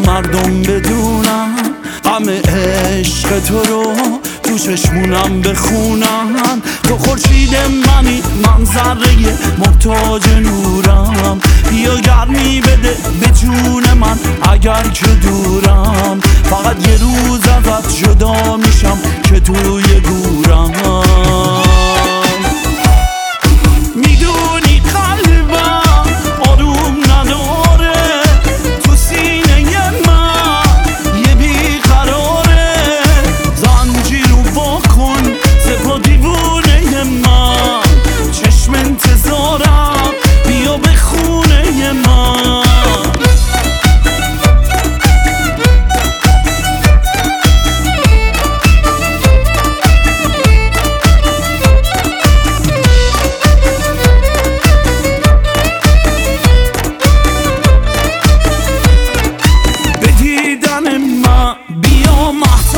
مردم بدونم غم عشق تو رو تو چشمونم بخونم. تو خورشید منی، من ذره محتاج نورم. بیا گرمی بده به جون من اگر که دورم. فقط یه روز ازت جدا میشم که توی گورم. میدونی قلبم آروم نداره، تو سینه من یه بیقراره. زنجیرو واکن سپا دیوونه من، چشم انتظارم بیا به خونه من. بیا